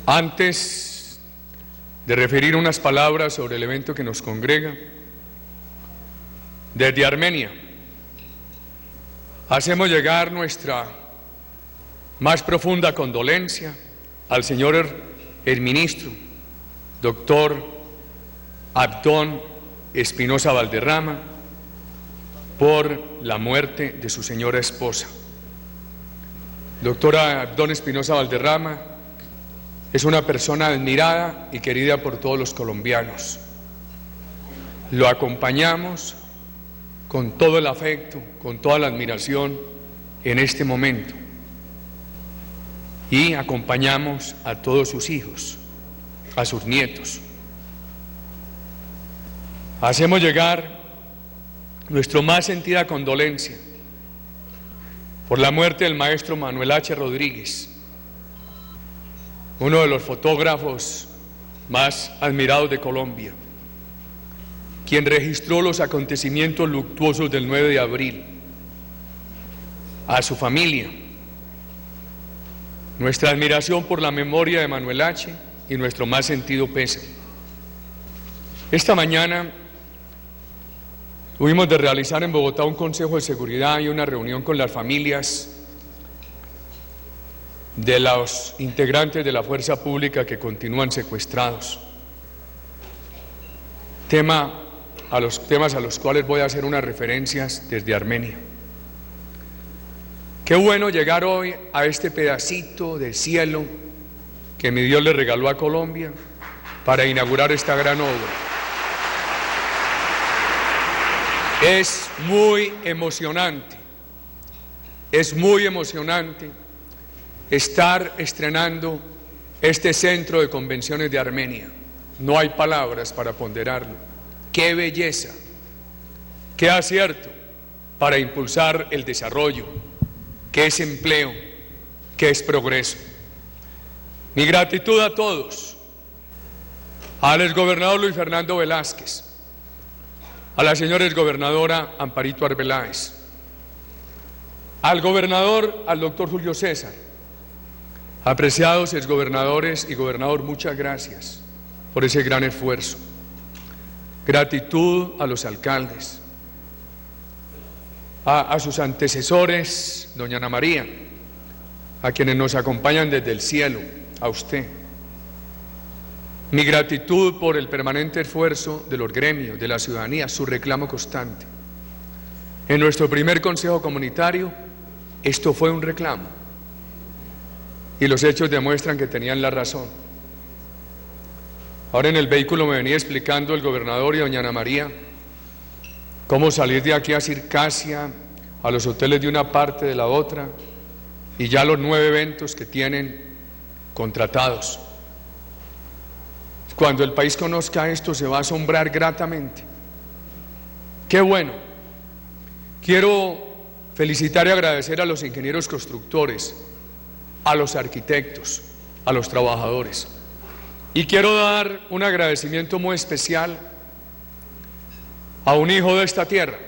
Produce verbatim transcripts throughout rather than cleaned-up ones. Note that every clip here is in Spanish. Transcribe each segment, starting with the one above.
Antes de referir unas palabras sobre el evento que nos congrega, desde Armenia hacemos llegar nuestra más profunda condolencia al señor el ministro, doctor Abdón Espinosa Valderrama, por la muerte de su señora esposa. Doctora Abdón Espinosa Valderrama es una persona admirada y querida por todos los colombianos. Lo acompañamos con todo el afecto, con toda la admiración en este momento. Y acompañamos a todos sus hijos, a sus nietos. Hacemos llegar nuestra más sentida condolencia por la muerte del maestro Manuel H. Rodríguez, uno de los fotógrafos más admirados de Colombia, quien registró los acontecimientos luctuosos del nueve de abril. A su familia, nuestra admiración por la memoria de Manuel H. y nuestro más sentido pésame. Esta mañana tuvimos de realizar en Bogotá un consejo de seguridad y una reunión con las familias de los integrantes de la fuerza pública que continúan secuestrados. Tema a los temas a los cuales voy a hacer unas referencias desde Armenia. Qué bueno llegar hoy a este pedacito de cielo que mi Dios le regaló a Colombia para inaugurar esta gran obra. Es muy emocionante, es muy emocionante estar estrenando este centro de convenciones de Armenia. No hay palabras para ponderarlo. ¡Qué belleza! ¡Qué acierto para impulsar el desarrollo! ¡Qué es empleo! ¡Qué es progreso! Mi gratitud a todos, al exgobernador Luis Fernando Velázquez, a la señora exgobernadora Amparito Arbeláez, al gobernador, al doctor Julio César. Apreciados exgobernadores y gobernador, muchas gracias por ese gran esfuerzo. Gratitud a los alcaldes, a, a sus antecesores, doña Ana María, a quienes nos acompañan desde el cielo, a usted. Mi gratitud por el permanente esfuerzo de los gremios, de la ciudadanía, su reclamo constante. En nuestro primer consejo comunitario, esto fue un reclamo. Y los hechos demuestran que tenían la razón. Ahora en el vehículo me venía explicando el gobernador y doña Ana María cómo salir de aquí a Circasia, a los hoteles de una parte de la otra, y ya los nueve eventos que tienen contratados. Cuando el país conozca esto, se va a asombrar gratamente. ¡Qué bueno! Quiero felicitar y agradecer a los ingenieros constructores, a los arquitectos, a los trabajadores. Y quiero dar un agradecimiento muy especial a un hijo de esta tierra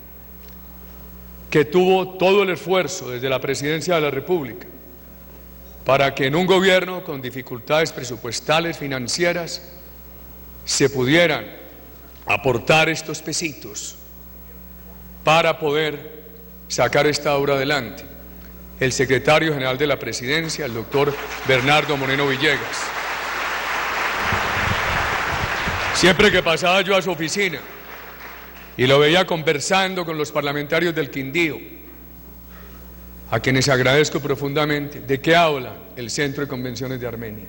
que tuvo todo el esfuerzo desde la Presidencia de la República para que en un gobierno con dificultades presupuestales, financieras, se pudieran aportar estos pesitos para poder sacar esta obra adelante. El secretario general de la Presidencia, el doctor Bernardo Moreno Villegas. Siempre que pasaba yo a su oficina y lo veía conversando con los parlamentarios del Quindío, a quienes agradezco profundamente, ¿de qué habla el Centro de Convenciones de Armenia?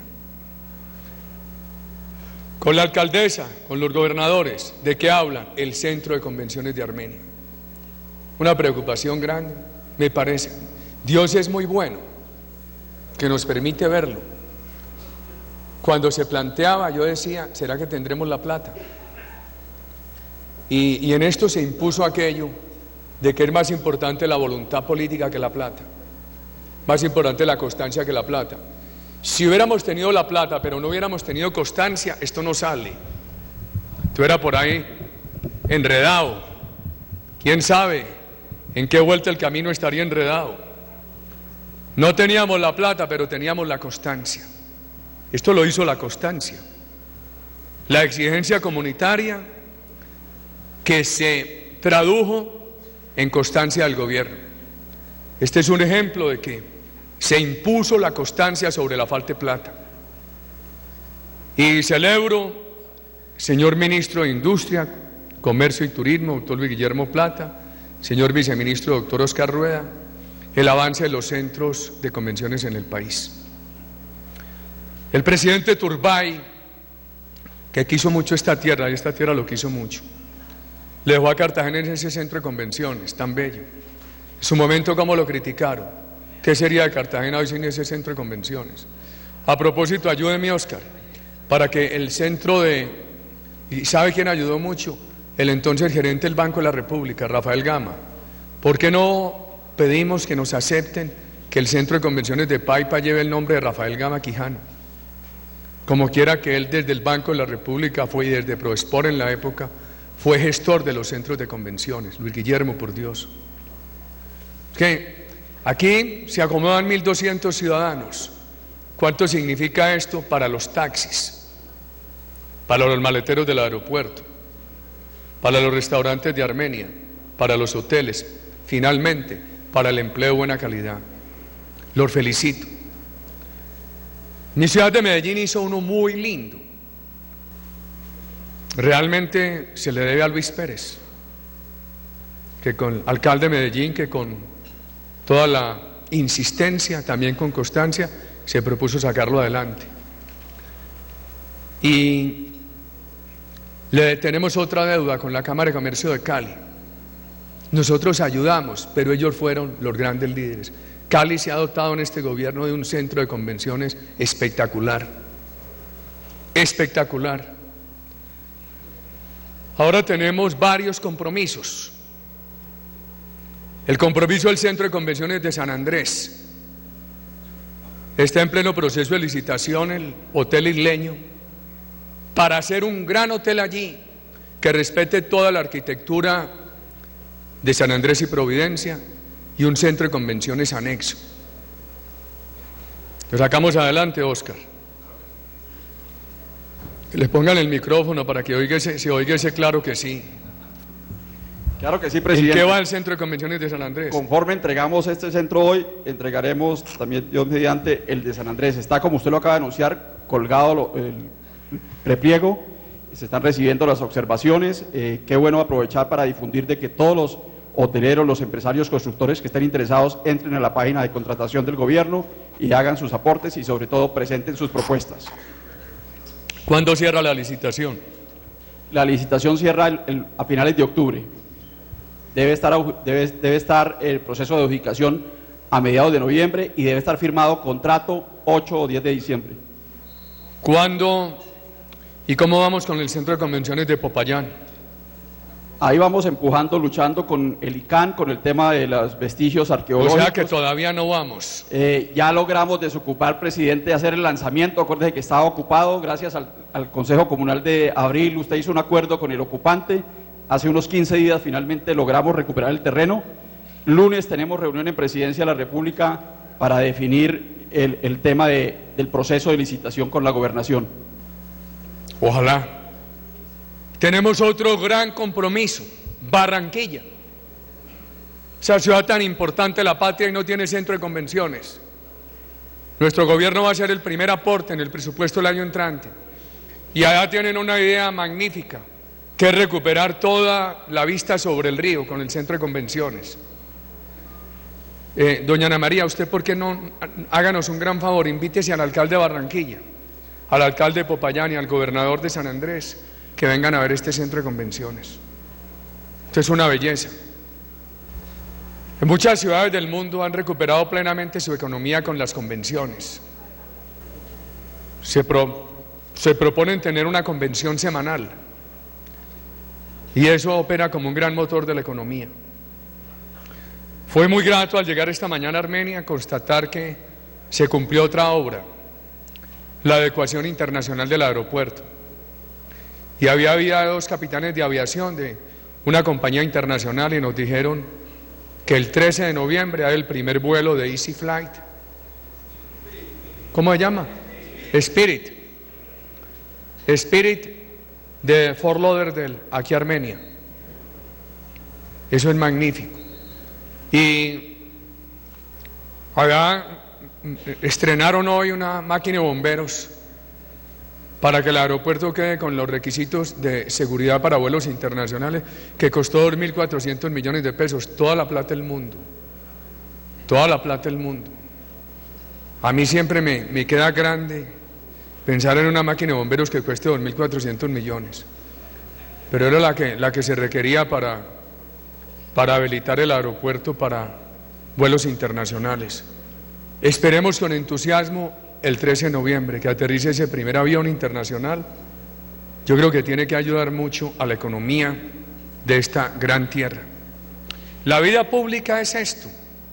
Con la alcaldesa, con los gobernadores, ¿de qué hablan? El Centro de Convenciones de Armenia. Una preocupación grande, me parece. Dios es muy bueno, que nos permite verlo. Cuando se planteaba, yo decía, ¿será que tendremos la plata? Y, y en esto se impuso aquello de que es más importante la voluntad política que la plata, más importante la constancia que la plata. Si hubiéramos tenido la plata, pero no hubiéramos tenido constancia, esto no sale. Tú eras por ahí enredado. ¿Quién sabe en qué vuelta el camino estaría enredado? No teníamos la plata, pero teníamos la constancia. Esto lo hizo la constancia, la exigencia comunitaria que se tradujo en constancia del gobierno. Este es un ejemplo de que se impuso la constancia sobre la falta de plata. Y celebro, señor Ministro de Industria, Comercio y Turismo, doctor Luis Guillermo Plata, señor Viceministro, doctor Oscar Rueda, el avance de los centros de convenciones en el país. El presidente Turbay, que quiso mucho esta tierra, y esta tierra lo quiso mucho, le dejó a Cartagena en ese centro de convenciones tan bello. En su momento, ¿cómo lo criticaron? ¿Qué sería de Cartagena hoy sin ese centro de convenciones? A propósito, ayúdeme, Oscar, para que el centro de... ¿Y sabe quién ayudó mucho? El entonces gerente del Banco de la República, Rafael Gama. ¿Por qué no pedimos que nos acepten que el centro de convenciones de Paipa lleve el nombre de Rafael Gama Quijano? Como quiera que él desde el Banco de la República fue, y desde Proespor en la época, fue gestor de los centros de convenciones. Luis Guillermo, por Dios. Que aquí se acomodan mil doscientos ciudadanos. ¿Cuánto significa esto para los taxis? Para los maleteros del aeropuerto, para los restaurantes de Armenia, para los hoteles, finalmente, para el empleo de buena calidad. Los felicito. Mi ciudad de Medellín hizo uno muy lindo. Realmente se le debe a Luis Pérez, que con alcalde de Medellín, que con toda la insistencia, también con constancia, se propuso sacarlo adelante. Y le tenemos otra deuda con la Cámara de Comercio de Cali. Nosotros ayudamos, pero ellos fueron los grandes líderes. Cali se ha dotado en este gobierno de un centro de convenciones espectacular, espectacular. Ahora tenemos varios compromisos. El compromiso del Centro de Convenciones de San Andrés. Está en pleno proceso de licitación el Hotel Isleño para hacer un gran hotel allí que respete toda la arquitectura de San Andrés y Providencia, y un centro de convenciones anexo. Lo sacamos adelante, Oscar. Que le pongan el micrófono para que oíguese, se oíguese claro que sí. Claro que sí, presidente. ¿En qué va el centro de convenciones de San Andrés? Conforme entregamos este centro hoy, entregaremos también, Dios mediante, el de San Andrés. Está, como usted lo acaba de anunciar, colgado lo, el prepliego, se están recibiendo las observaciones. Eh, qué bueno aprovechar para difundir de que todos los hoteleros, los empresarios constructores que estén interesados entren a la página de contratación del gobierno y hagan sus aportes y sobre todo presenten sus propuestas. ¿Cuándo cierra la licitación? La licitación cierra el, el, a finales de octubre. Debe estar, debe, debe estar el proceso de adjudicación a mediados de noviembre y debe estar firmado contrato ocho o diez de diciembre. ¿Cuándo y cómo vamos con el centro de convenciones de Popayán? Ahí vamos empujando, luchando con el I C A N, con el tema de los vestigios arqueológicos. O sea que todavía no vamos. Eh, ya logramos desocupar, presidente, hacer el lanzamiento. Acuérdese que estaba ocupado, gracias al, al Consejo Comunal de Abril. Usted hizo un acuerdo con el ocupante. Hace unos quince días finalmente logramos recuperar el terreno. Lunes tenemos reunión en Presidencia de la República para definir el, el tema de, del proceso de licitación con la gobernación. Ojalá. Tenemos otro gran compromiso, Barranquilla. Esa ciudad tan importante de la patria y no tiene centro de convenciones. Nuestro gobierno va a hacer el primer aporte en el presupuesto del año entrante. Y allá tienen una idea magnífica, que es recuperar toda la vista sobre el río con el centro de convenciones. Eh, doña Ana María, ¿usted por qué no háganos un gran favor? Invítese al alcalde de Barranquilla, al alcalde de Popayán y al gobernador de San Andrés, que vengan a ver este centro de convenciones. Esto es una belleza. En muchas ciudades del mundo han recuperado plenamente su economía con las convenciones. Se, pro, se proponen tener una convención semanal y eso opera como un gran motor de la economía. Fue muy grato al llegar esta mañana a Armenia constatar que se cumplió otra obra, la adecuación internacional del aeropuerto. Y había, había dos capitanes de aviación de una compañía internacional y nos dijeron que el trece de noviembre hay el primer vuelo de Easy Flight. ¿Cómo se llama? Spirit, Spirit de Fort Lauderdale, aquí Armenia. Eso es magnífico. Y allá estrenaron hoy una máquina de bomberos para que el aeropuerto quede con los requisitos de seguridad para vuelos internacionales, que costó dos mil cuatrocientos millones de pesos, toda la plata del mundo, toda la plata del mundo. A mí siempre me, me queda grande pensar en una máquina de bomberos que cueste dos mil cuatrocientos millones, pero era la que, la que se requería para, para habilitar el aeropuerto para vuelos internacionales. Esperemos con entusiasmo el trece de noviembre que aterrice ese primer avión internacional. Yo creo que tiene que ayudar mucho a la economía de esta gran tierra. La vida pública es esto: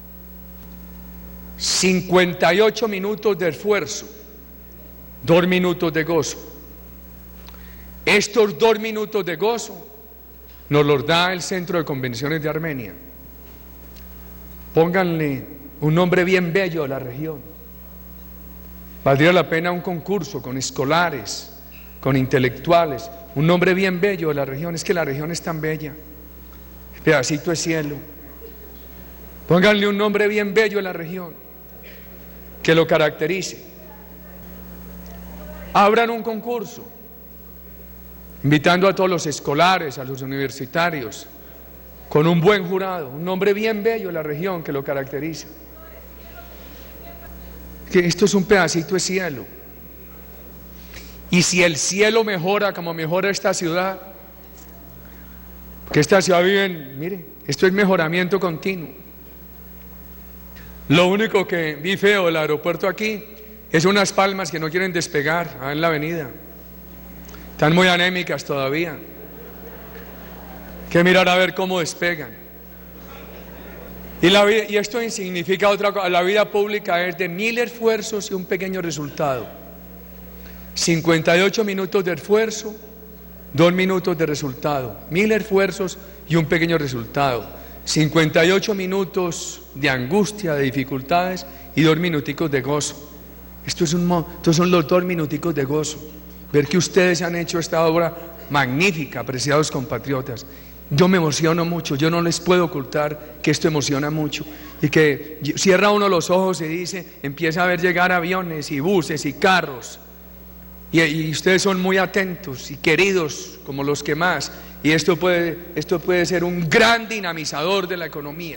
cincuenta y ocho minutos de esfuerzo, dos minutos de gozo. Estos dos minutos de gozo nos los da el Centro de Convenciones de Armenia. Pónganle un nombre bien bello a la región. Valdría la pena un concurso con escolares, con intelectuales, un nombre bien bello de la región. Es que la región es tan bella, pedacito de cielo. Pónganle un nombre bien bello a la región, que lo caracterice. Abran un concurso, invitando a todos los escolares, a los universitarios, con un buen jurado, un nombre bien bello de la región que lo caracterice. Que esto es un pedacito de cielo, y si el cielo mejora como mejora esta ciudad, porque esta ciudad vive en, mire, esto es mejoramiento continuo. Lo único que vi feo del aeropuerto aquí es unas palmas que no quieren despegar en la avenida, están muy anémicas todavía, hay que mirar a ver cómo despegan. Y, la vida, y esto significa otra cosa: la vida pública es de mil esfuerzos y un pequeño resultado. cincuenta y ocho minutos de esfuerzo, dos minutos de resultado. Mil esfuerzos y un pequeño resultado. cincuenta y ocho minutos de angustia, de dificultades y dos minuticos de gozo. Esto es un, estos son los dos minuticos de gozo. Ver que ustedes han hecho esta obra magnífica, apreciados compatriotas. Yo me emociono mucho, yo no les puedo ocultar que esto emociona mucho, y que cierra uno los ojos y dice, empieza a ver llegar aviones y buses y carros, y, y ustedes son muy atentos y queridos como los que más, y esto puede, esto puede ser un gran dinamizador de la economía.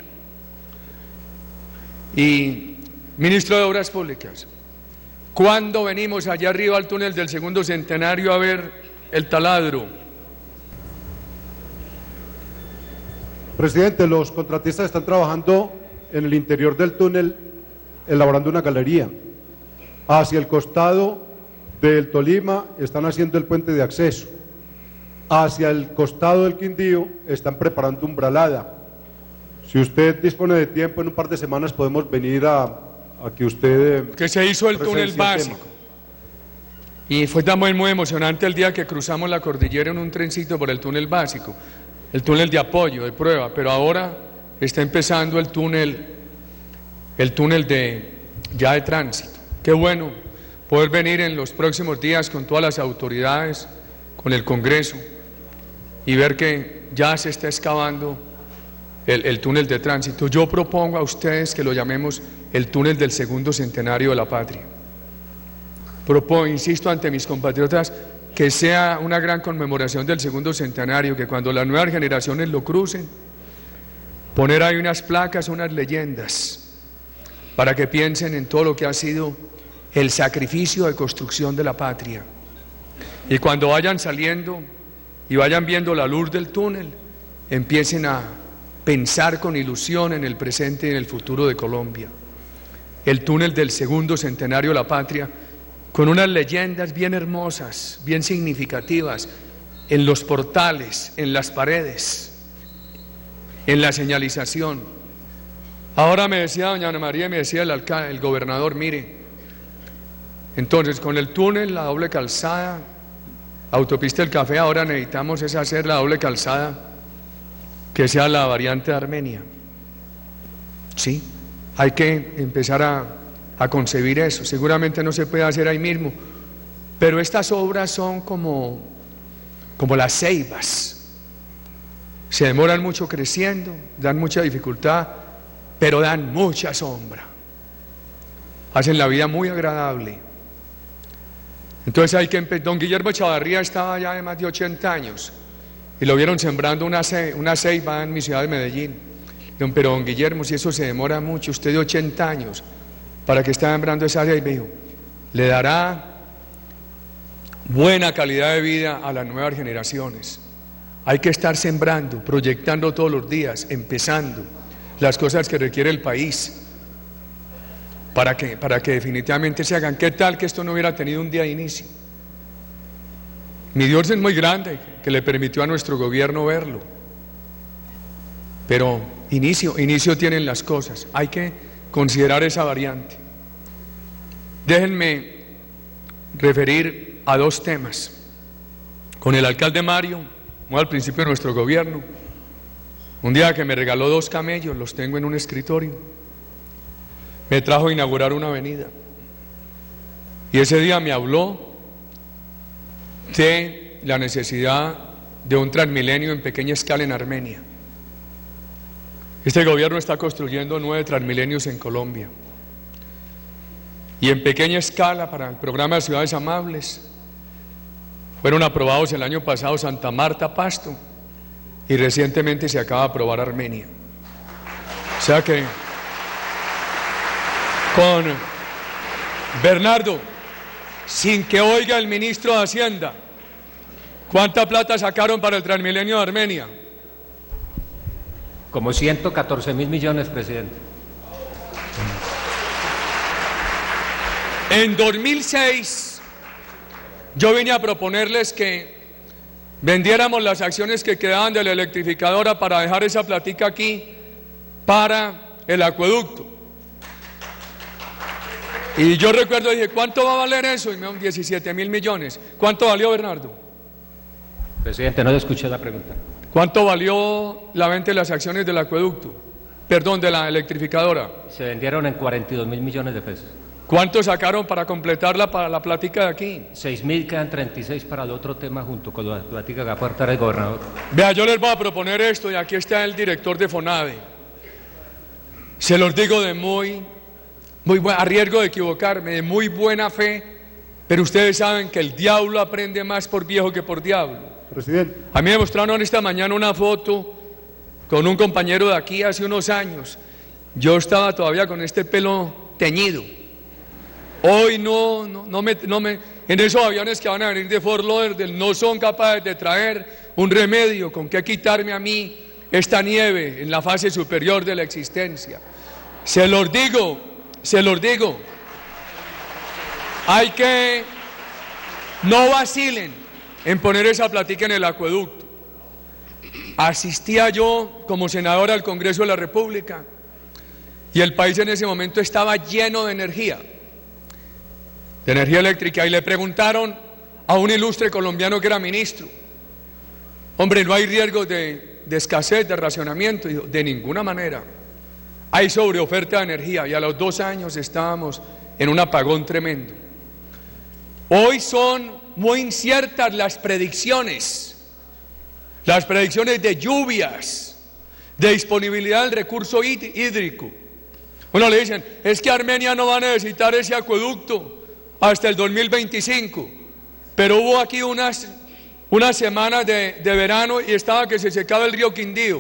Y ministro de Obras Públicas, ¿cuándo venimos allá arriba al túnel del segundo centenario a ver el taladro? Presidente, los contratistas están trabajando en el interior del túnel, elaborando una galería. Hacia el costado del Tolima están haciendo el puente de acceso. Hacia el costado del Quindío están preparando umbralada. Si usted dispone de tiempo, en un par de semanas podemos venir a, a que usted... Que se hizo el túnel básico. El y fue también muy emocionante el día que cruzamos la cordillera en un trencito por el túnel básico. El túnel de apoyo, de prueba, pero ahora está empezando el túnel, el túnel de, ya de tránsito. Qué bueno poder venir en los próximos días con todas las autoridades, con el Congreso, y ver que ya se está excavando el, el túnel de tránsito. Yo propongo a ustedes que lo llamemos el túnel del segundo centenario de la patria. Propongo, insisto ante mis compatriotas, que sea una gran conmemoración del segundo centenario, que cuando las nuevas generaciones lo crucen, poner ahí unas placas, unas leyendas, para que piensen en todo lo que ha sido el sacrificio de construcción de la patria. Y cuando vayan saliendo y vayan viendo la luz del túnel, empiecen a pensar con ilusión en el presente y en el futuro de Colombia. El túnel del segundo centenario de la patria, con unas leyendas bien hermosas, bien significativas, en los portales, en las paredes, en la señalización. Ahora me decía doña Ana María, me decía el alcalde, el gobernador, mire, entonces con el túnel, la doble calzada, autopista del Café, ahora necesitamos es hacer la doble calzada que sea la variante de Armenia. Sí, hay que empezar a a concebir eso. Seguramente no se puede hacer ahí mismo, Pero estas obras son como, como las ceibas. Se demoran mucho creciendo, dan mucha dificultad, pero dan mucha sombra. Hacen la vida muy agradable. Entonces hay que empezar. Don Guillermo Chavarría estaba ya de más de ochenta años y lo vieron sembrando una, ce, una ceiba en mi ciudad de Medellín. Dijeron, pero don Guillermo, si eso se demora mucho, usted de ochenta años, ¿para qué está sembrando esa ceiba? Dijo, le dará buena calidad de vida a las nuevas generaciones. Hay que estar sembrando, proyectando todos los días, empezando las cosas que requiere el país para que, para que definitivamente se hagan. ¿Qué tal que esto no hubiera tenido un día de inicio? Mi Dios es muy grande, que le permitió a nuestro gobierno verlo. Pero inicio, inicio tienen las cosas. Hay que considerar esa variante. Déjenme referir a dos temas. Con el alcalde Mario, muy al principio de nuestro gobierno, un día que me regaló dos camellos, los tengo en un escritorio, me trajo a inaugurar una avenida. Y ese día me habló de la necesidad de un Transmilenio en pequeña escala en Armenia. Este gobierno está construyendo nueve Transmilenios en Colombia. Y en pequeña escala para el programa de Ciudades Amables fueron aprobados el año pasado Santa Marta, Pasto, y recientemente se acaba de aprobar Armenia. O sea que con Bernardo, sin que oiga el ministro de Hacienda, ¿cuánta plata sacaron para el Transmilenio de Armenia? Como ciento catorce mil millones, presidente. En dos mil seis, yo vine a proponerles que vendiéramos las acciones que quedaban de la electrificadora para dejar esa platica aquí para el acueducto. Y yo recuerdo, dije, ¿cuánto va a valer eso? Y me dijeron diecisiete mil millones. ¿Cuánto valió, Bernardo? Presidente, no le escuché la pregunta. ¿Cuánto valió la venta de las acciones del acueducto? Perdón, de la electrificadora. Se vendieron en cuarenta y dos mil millones de pesos. ¿Cuánto sacaron para completarla para la plática de aquí? seis mil, quedan treinta y seis para el otro tema junto con la plática que va a aportar el gobernador. Vea, yo les voy a proponer esto y aquí está el director de FONAVE. Se los digo de muy, muy buen, a riesgo de equivocarme, de muy buena fe, pero ustedes saben que el diablo aprende más por viejo que por diablo. Presidente. A mí me mostraron esta mañana una foto con un compañero de aquí hace unos años. Yo estaba todavía con este pelo teñido. Hoy no, no, no, me, no me... En esos aviones que van a venir de Fort Lauderdale no son capaces de traer un remedio con que quitarme a mí esta nieve en la fase superior de la existencia. Se los digo, se los digo. Hay que... No vacilen en poner esa platica en el acueducto. Asistía yo como senador al Congreso de la República y el país en ese momento estaba lleno de energía, de energía eléctrica, y le preguntaron a un ilustre colombiano que era ministro, hombre, ¿no hay riesgo de, de escasez, de racionamiento? Y dijo, de ninguna manera, hay sobreoferta de energía, y a los dos años estábamos en un apagón tremendo. Hoy son muy inciertas las predicciones, las predicciones de lluvias, de disponibilidad del recurso hídrico. Bueno, le dicen, es que Armenia no va a necesitar ese acueducto hasta el dos mil veinticinco, pero hubo aquí unas, unas semanas de, de verano y estaba que se secaba el río Quindío.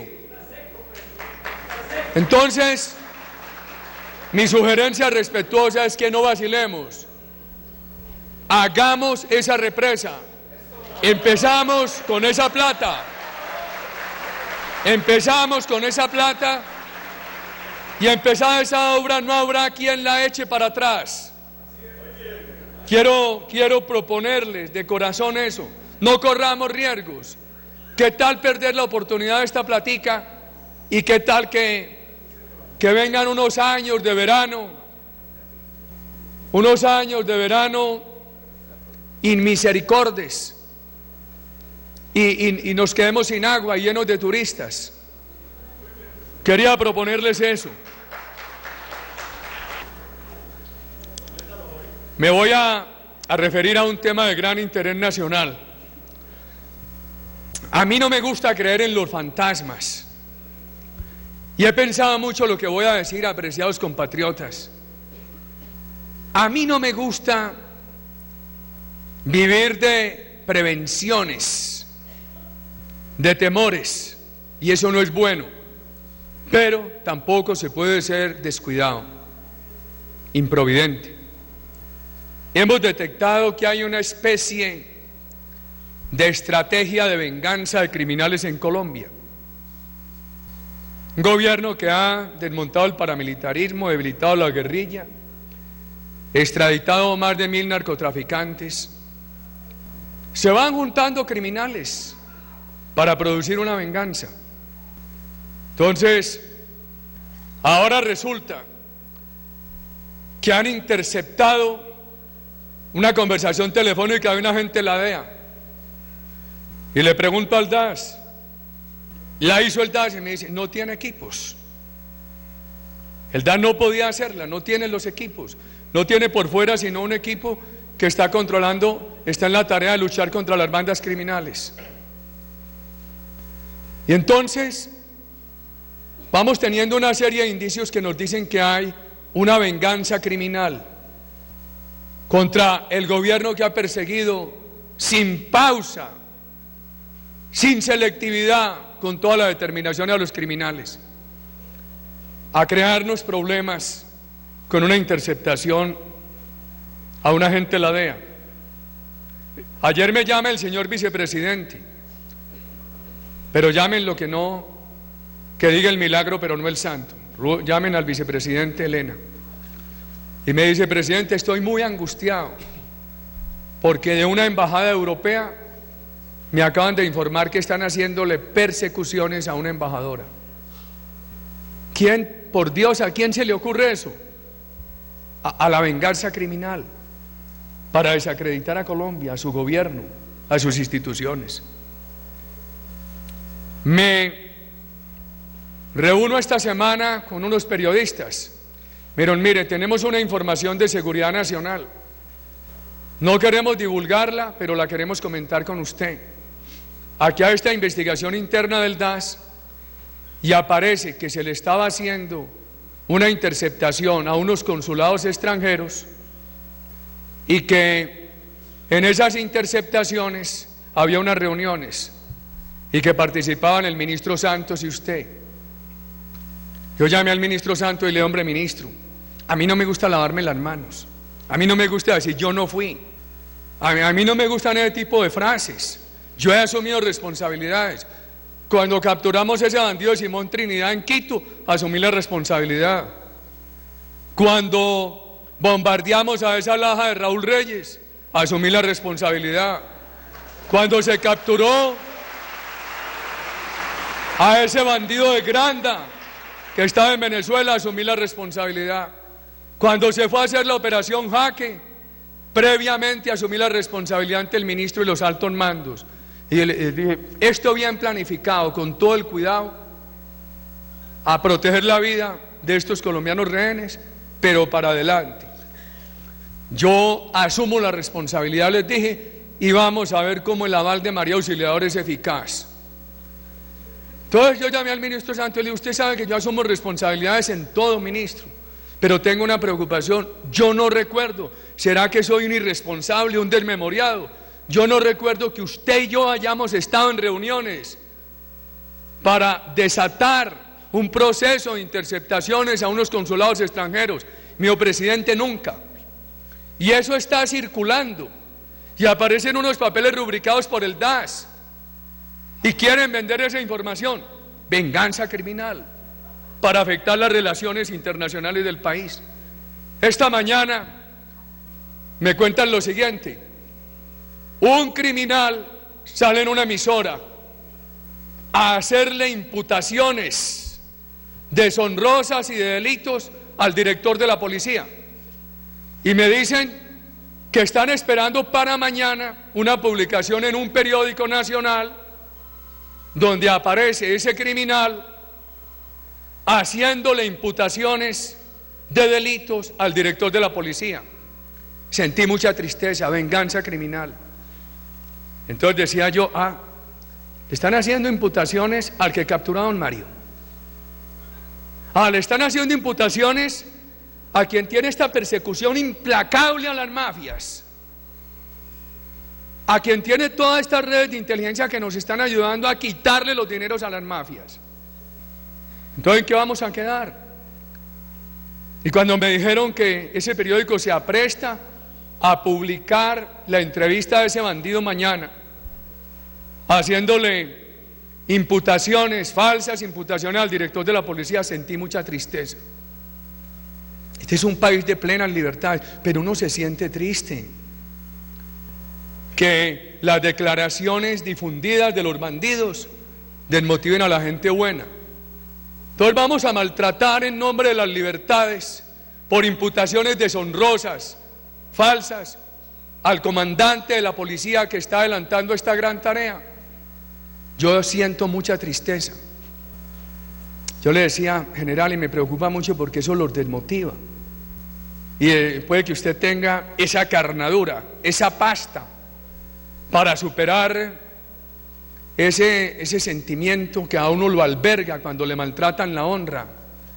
Entonces, mi sugerencia respetuosa es que no vacilemos. Hagamos esa represa. Empezamos con esa plata. Empezamos con esa plata y empezada esa obra no habrá quien la eche para atrás. Quiero, quiero proponerles de corazón eso. No corramos riesgos. ¿Qué tal perder la oportunidad de esta platica? ¿Y qué tal que, que vengan unos años de verano? Unos años de verano inmisericordes y, y, y nos quedemos sin agua y llenos de turistas. Quería proponerles eso. Me voy a, a referir a un tema de gran interés nacional. A mí no me gusta creer en los fantasmas. Y he pensado mucho lo que voy a decir, apreciados compatriotas. A mí no me gusta vivir de prevenciones, de temores, y eso no es bueno. Pero tampoco se puede ser descuidado, improvidente. Hemos detectado que hay una especie de estrategia de venganza de criminales en Colombia. Un gobierno que ha desmontado el paramilitarismo, debilitado la guerrilla, extraditado más de mil narcotraficantes. Se van juntando criminales para producir una venganza. Entonces, ahora resulta que han interceptado una conversación telefónica de un agente de la D E A. Y le pregunto al D A S, la hizo el D A S y me dice, no tiene equipos. El D A S no podía hacerla, no tiene los equipos. No tiene por fuera sino un equipo que está controlando, está en la tarea de luchar contra las bandas criminales. Y entonces vamos teniendo una serie de indicios que nos dicen que hay una venganza criminal contra el gobierno que ha perseguido sin pausa, sin selectividad, con toda la determinación a los criminales, a crearnos problemas con una interceptación a un agente de la D E A. Ayer me llama el señor vicepresidente, pero llamen lo que no, que diga el milagro, pero no el santo. Llamen al vicepresidente Elena. Y me dice, presidente, estoy muy angustiado, porque de una embajada europea me acaban de informar que están haciéndole persecuciones a una embajadora. ¿Quién, por Dios, a quién se le ocurre eso? A, a la venganza criminal, para desacreditar a Colombia, a su gobierno, a sus instituciones. Me reúno esta semana con unos periodistas. Miren, mire, tenemos una información de seguridad nacional. No queremos divulgarla, pero la queremos comentar con usted. Aquí hay esta investigación interna del D A S y aparece que se le estaba haciendo una interceptación a unos consulados extranjeros y que en esas interceptaciones había unas reuniones y que participaban el ministro Santos y usted. Yo llamé al ministro Santos y le dije, hombre ministro, a mí no me gusta lavarme las manos, a mí no me gusta decir yo no fui, a mí, a mí no me gustan ese tipo de frases, yo he asumido responsabilidades. Cuando capturamos ese bandido de Simón Trinidad en Quito, asumí la responsabilidad. Cuando bombardeamos a esa laja de Raúl Reyes, asumí la responsabilidad. Cuando se capturó a ese bandido de Granda que estaba en Venezuela, asumí la responsabilidad. Cuando se fue a hacer la operación Jaque, previamente asumí la responsabilidad ante el ministro y los altos mandos. Y le dije, esto bien planificado, con todo el cuidado, a proteger la vida de estos colombianos rehenes, pero para adelante. Yo asumo la responsabilidad, les dije, y vamos a ver cómo el aval de María Auxiliadora es eficaz. Entonces yo llamé al ministro Santos y le dije, usted sabe que yo asumo responsabilidades en todo, ministro, pero tengo una preocupación, yo no recuerdo, ¿será que soy un irresponsable, un desmemoriado? Yo no recuerdo que usted y yo hayamos estado en reuniones para desatar un proceso de interceptaciones a unos consulados extranjeros. Mi presidente, nunca. Y eso está circulando y aparecen unos papeles rubricados por el D A S y quieren vender esa información. Venganza criminal para afectar las relaciones internacionales del país. Esta mañana me cuentan lo siguiente. Un criminal sale en una emisora a hacerle imputaciones deshonrosas y de delitos al director de la policía. Y me dicen que están esperando para mañana una publicación en un periódico nacional donde aparece ese criminal haciéndole imputaciones de delitos al director de la policía. Sentí mucha tristeza, venganza criminal. Entonces decía yo, ah, le están haciendo imputaciones al que capturó a don Mario. Ah, le están haciendo imputaciones a quien tiene esta persecución implacable a las mafias, a quien tiene todas estas redes de inteligencia que nos están ayudando a quitarle los dineros a las mafias. Entonces, ¿en qué vamos a quedar? Y cuando me dijeron que ese periódico se apresta a publicar la entrevista de ese bandido mañana, haciéndole imputaciones, falsas imputaciones al director de la policía, sentí mucha tristeza. Este es un país de plenas libertades, pero uno se siente triste que las declaraciones difundidas de los bandidos desmotiven a la gente buena. Entonces vamos a maltratar en nombre de las libertades por imputaciones deshonrosas, falsas, al comandante de la policía que está adelantando esta gran tarea. Yo siento mucha tristeza. Yo le decía, general, y me preocupa mucho porque eso los desmotiva. Y eh, puede que usted tenga esa carnadura, esa pasta, para superar ese, ese sentimiento que a uno lo alberga cuando le maltratan la honra.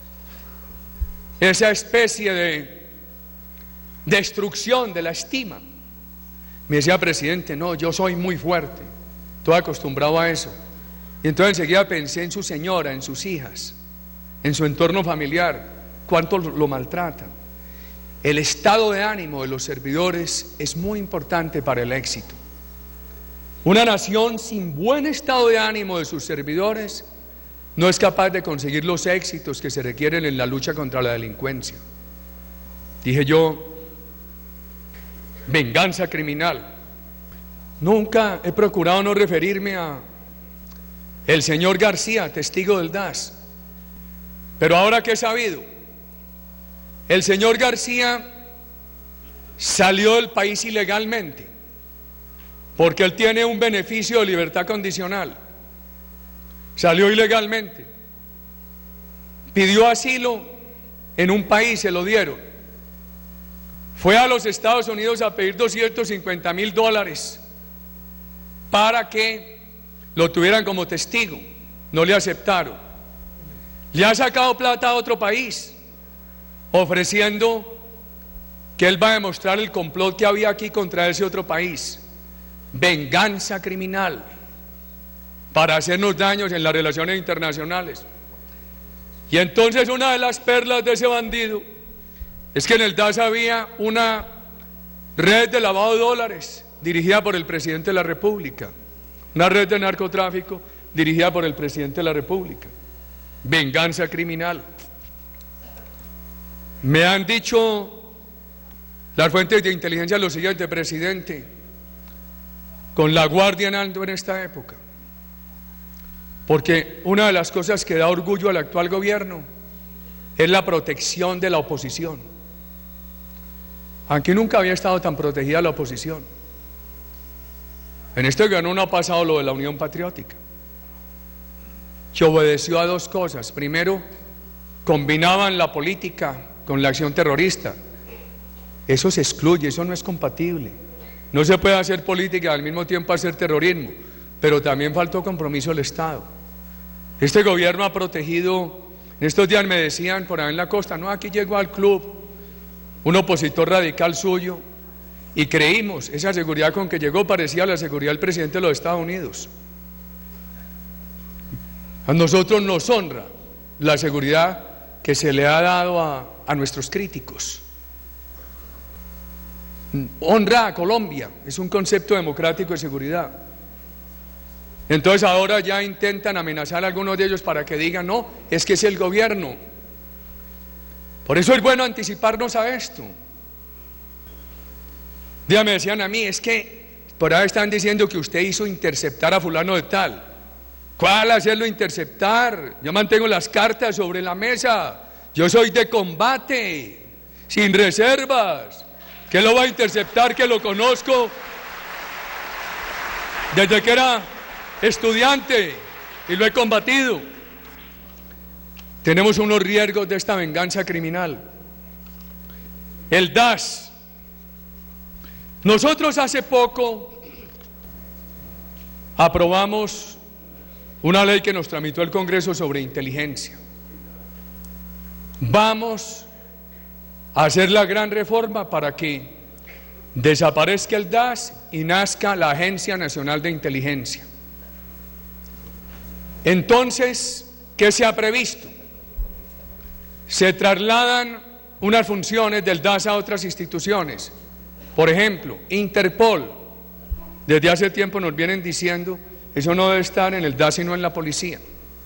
Esa especie de destrucción de la estima. Me decía, presidente, no, yo soy muy fuerte, estoy acostumbrado a eso. Y entonces enseguida pensé en su señora, en sus hijas, en su entorno familiar, cuánto lo maltratan. El estado de ánimo de los servidores es muy importante para el éxito. Una nación sin buen estado de ánimo de sus servidores no es capaz de conseguir los éxitos que se requieren en la lucha contra la delincuencia. Dije yo, venganza criminal. Nunca he procurado no referirme a el señor García, testigo del D A S. Pero ahora que he sabido, el señor García salió del país ilegalmente, porque él tiene un beneficio de libertad condicional. Salió ilegalmente, pidió asilo en un país, se lo dieron. Fue a los Estados Unidos a pedir doscientos cincuenta mil dólares para que lo tuvieran como testigo. No le aceptaron. Le ha sacado plata a otro país, ofreciendo que él va a demostrar el complot que había aquí contra ese otro país. Venganza criminal para hacernos daños en las relaciones internacionales. Y entonces una de las perlas de ese bandido es que en el D A S había una red de lavado de dólares dirigida por el presidente de la República, una red de narcotráfico dirigida por el presidente de la República. Venganza criminal. Me han dicho las fuentes de inteligencia lo siguiente, presidente: con la guardia en alto en esta época, porque una de las cosas que da orgullo al actual gobierno es la protección de la oposición. Aquí nunca había estado tan protegida la oposición. En este gobierno no ha pasado lo de la Unión Patriótica, que obedeció a dos cosas. Primero, combinaban la política con la acción terrorista. Eso se excluye, eso no es compatible. No se puede hacer política y al mismo tiempo hacer terrorismo, pero también faltó compromiso del Estado. Este gobierno ha protegido, en estos días me decían por ahí en la costa, no, aquí llegó al club un opositor radical suyo y creímos, esa seguridad con que llegó parecía la seguridad del presidente de los Estados Unidos. A nosotros nos honra la seguridad que se le ha dado a, a nuestros críticos. Honra a Colombia, es un concepto democrático de seguridad. Entonces ahora ya intentan amenazar a algunos de ellos para que digan, no, es que es el gobierno. Por eso es bueno anticiparnos a esto. Ya me decían a mí, es que por ahí están diciendo que usted hizo interceptar a fulano de tal. ¿Cuál hacerlo interceptar? Yo mantengo las cartas sobre la mesa. Yo soy de combate, sin reservas. ¿Qué lo va a interceptar? Que lo conozco desde que era estudiante y lo he combatido. Tenemos unos riesgos de esta venganza criminal. El D A S Nosotros hace poco aprobamos una ley que nos tramitó el Congreso sobre inteligencia. Vamos a hacer la gran reforma para que desaparezca el D A S y nazca la Agencia Nacional de Inteligencia. Entonces, ¿qué se ha previsto? Se trasladan unas funciones del D A S a otras instituciones. Por ejemplo, Interpol. Desde hace tiempo nos vienen diciendo, eso no debe estar en el D A S sino en la policía.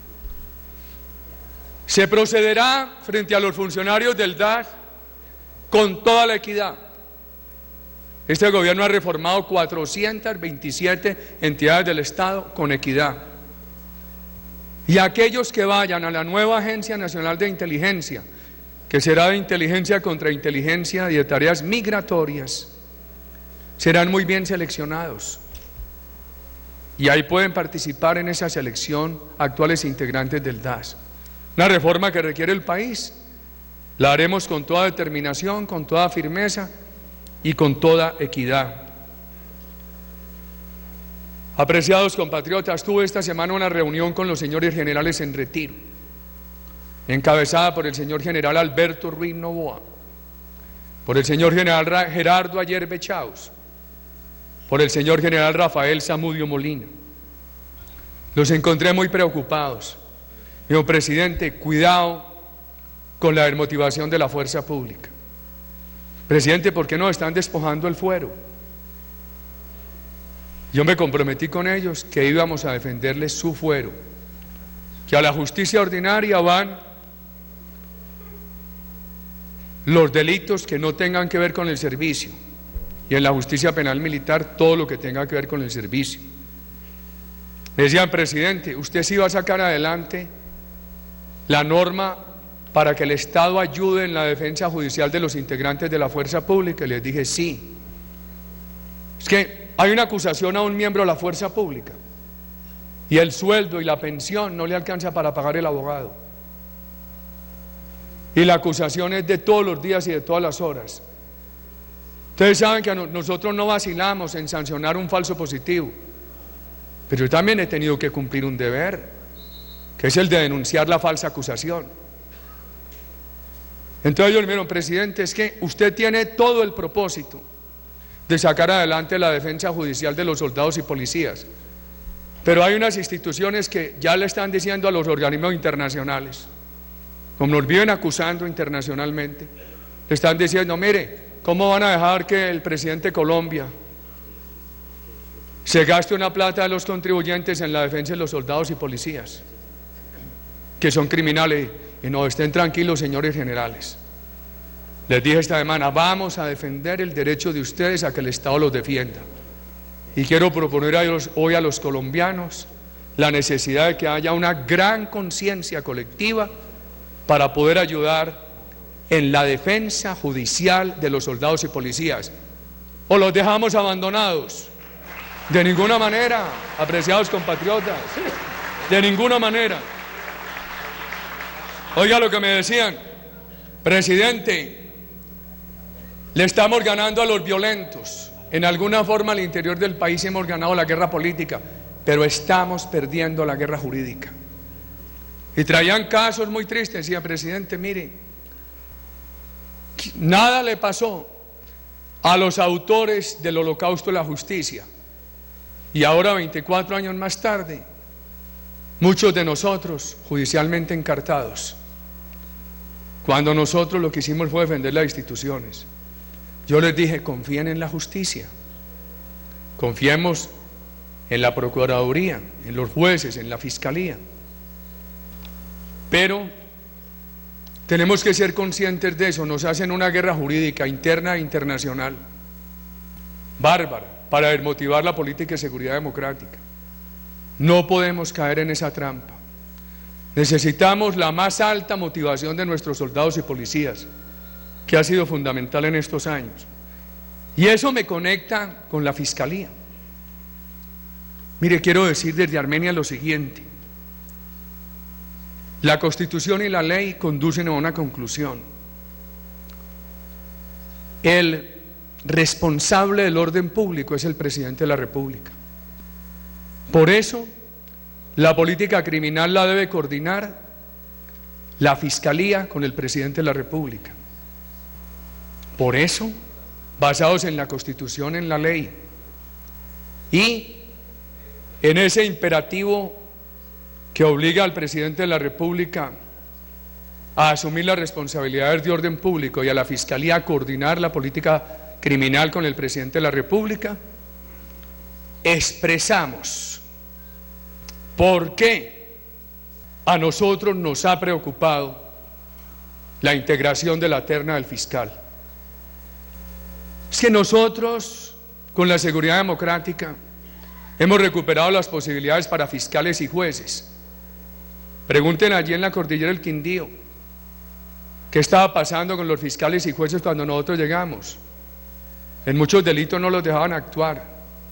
Se procederá frente a los funcionarios del D A S con toda la equidad. Este gobierno ha reformado cuatrocientas veintisiete entidades del Estado con equidad. Y aquellos que vayan a la nueva Agencia Nacional de Inteligencia, que será de inteligencia contra inteligencia y de tareas migratorias, serán muy bien seleccionados. Y ahí pueden participar en esa selección actuales integrantes del D A S. Una reforma que requiere el país, la haremos con toda determinación, con toda firmeza y con toda equidad. Apreciados compatriotas, tuve esta semana una reunión con los señores generales en retiro, encabezada por el señor general Alberto Ruiz Novoa, por el señor general Gerardo Ayer Bechaus, por el señor general Rafael Zamudio Molina. Los encontré muy preocupados. Dijo, presidente, cuidado con la desmotivación de la fuerza pública. Presidente, ¿por qué nos están despojando el fuero? Yo me comprometí con ellos que íbamos a defenderles su fuero, que a la justicia ordinaria van los delitos que no tengan que ver con el servicio, y en la justicia penal militar todo lo que tenga que ver con el servicio. Me decían, presidente, ¿usted sí va a sacar adelante la norma para que el Estado ayude en la defensa judicial de los integrantes de la fuerza pública? Y les dije, sí. Es que hay una acusación a un miembro de la fuerza pública y el sueldo y la pensión no le alcanza para pagar el abogado. Y la acusación es de todos los días y de todas las horas. Ustedes saben que nosotros no vacilamos en sancionar un falso positivo, pero yo también he tenido que cumplir un deber, que es el de denunciar la falsa acusación. Entonces ellos me dijeron, presidente, es que usted tiene todo el propósito de sacar adelante la defensa judicial de los soldados y policías, pero hay unas instituciones que ya le están diciendo a los organismos internacionales, como nos viven acusando internacionalmente, le están diciendo, mire, ¿cómo van a dejar que el presidente de Colombia se gaste una plata de los contribuyentes en la defensa de los soldados y policías, que son criminales? Y no, estén tranquilos, señores generales. Les dije esta semana, vamos a defender el derecho de ustedes a que el Estado los defienda. Y quiero proponer a ellos, hoy a los colombianos la necesidad de que haya una gran conciencia colectiva para poder ayudar en la defensa judicial de los soldados y policías. ¿O los dejamos abandonados? De ninguna manera, apreciados compatriotas, de ninguna manera. Oiga lo que me decían, presidente, le estamos ganando a los violentos. En alguna forma al interior del país hemos ganado la guerra política, pero estamos perdiendo la guerra jurídica. Y traían casos muy tristes, decía, presidente, mire, nada le pasó a los autores del Holocausto de la Justicia. Y ahora, veinticuatro años más tarde, muchos de nosotros judicialmente encartados, cuando nosotros lo que hicimos fue defender las instituciones. Yo les dije, confíen en la justicia, confiemos en la Procuraduría, en los jueces, en la Fiscalía. Pero tenemos que ser conscientes de eso. Nos hacen una guerra jurídica interna e internacional bárbara para desmotivar la política de seguridad democrática. No podemos caer en esa trampa. Necesitamos la más alta motivación de nuestros soldados y policías, que ha sido fundamental en estos años. Y eso me conecta con la Fiscalía. Mire, quiero decir desde Armenia lo siguiente. La Constitución y la ley conducen a una conclusión. El responsable del orden público es el presidente de la República. Por eso, la política criminal la debe coordinar la Fiscalía con el presidente de la República. Por eso, basados en la Constitución, en la ley, y en ese imperativo que obliga al presidente de la República a asumir las responsabilidades de orden público y a la Fiscalía a coordinar la política criminal con el presidente de la República, expresamos por qué a nosotros nos ha preocupado la integración de la terna del fiscal. Es que nosotros, con la seguridad democrática, hemos recuperado las posibilidades para fiscales y jueces. Pregunten allí en la cordillera del Quindío, ¿qué estaba pasando con los fiscales y jueces cuando nosotros llegamos? En muchos delitos no los dejaban actuar,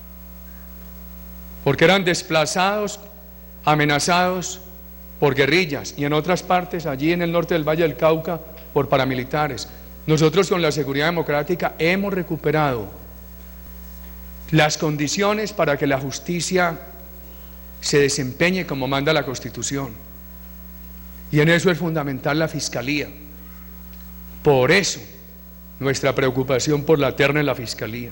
porque eran desplazados, amenazados por guerrillas, y en otras partes, allí en el norte del Valle del Cauca, por paramilitares. Nosotros con la seguridad democrática hemos recuperado las condiciones para que la justicia se desempeñe como manda la Constitución. Y en eso es fundamental la Fiscalía. Por eso, nuestra preocupación por la terna en la Fiscalía.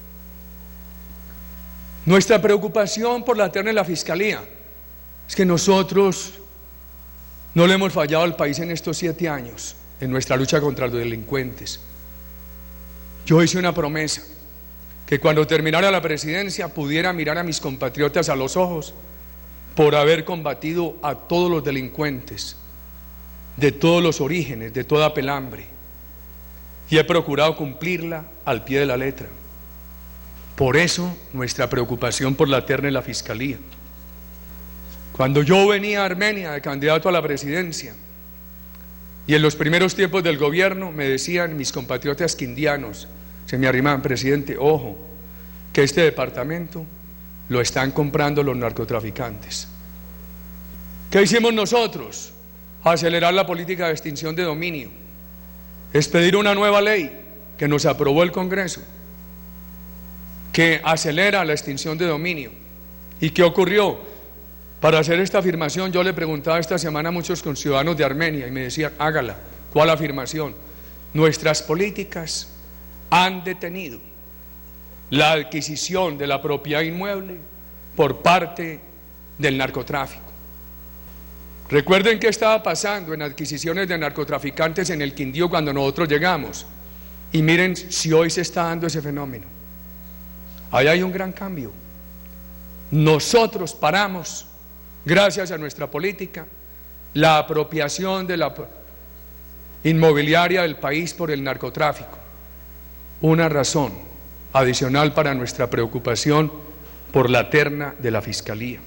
Nuestra preocupación por la terna en la Fiscalía es que nosotros no le hemos fallado al país en estos siete años, en nuestra lucha contra los delincuentes. Yo hice una promesa, que cuando terminara la presidencia pudiera mirar a mis compatriotas a los ojos por haber combatido a todos los delincuentes, de todos los orígenes, de toda pelambre, y he procurado cumplirla al pie de la letra. Por eso nuestra preocupación por la terna en la Fiscalía. Cuando yo venía a Armenia de candidato a la presidencia, y en los primeros tiempos del gobierno me decían mis compatriotas quindianos, se me arrimaban: presidente, ojo, que este departamento lo están comprando los narcotraficantes. ¿Qué hicimos nosotros? Acelerar la política de extinción de dominio, expedir una nueva ley que nos aprobó el Congreso, que acelera la extinción de dominio. ¿Y qué ocurrió? Para hacer esta afirmación yo le preguntaba esta semana a muchos conciudadanos de Armenia y me decían: hágala. ¿Cuál afirmación? Nuestras políticas han detenido la adquisición de la propiedad inmueble por parte del narcotráfico. Recuerden qué estaba pasando en adquisiciones de narcotraficantes en el Quindío cuando nosotros llegamos, y miren si hoy se está dando ese fenómeno. Ahí hay un gran cambio. Nosotros paramos, gracias a nuestra política, la apropiación de la inmobiliaria del país por el narcotráfico. Una razón adicional para nuestra preocupación por la terna de la Fiscalía.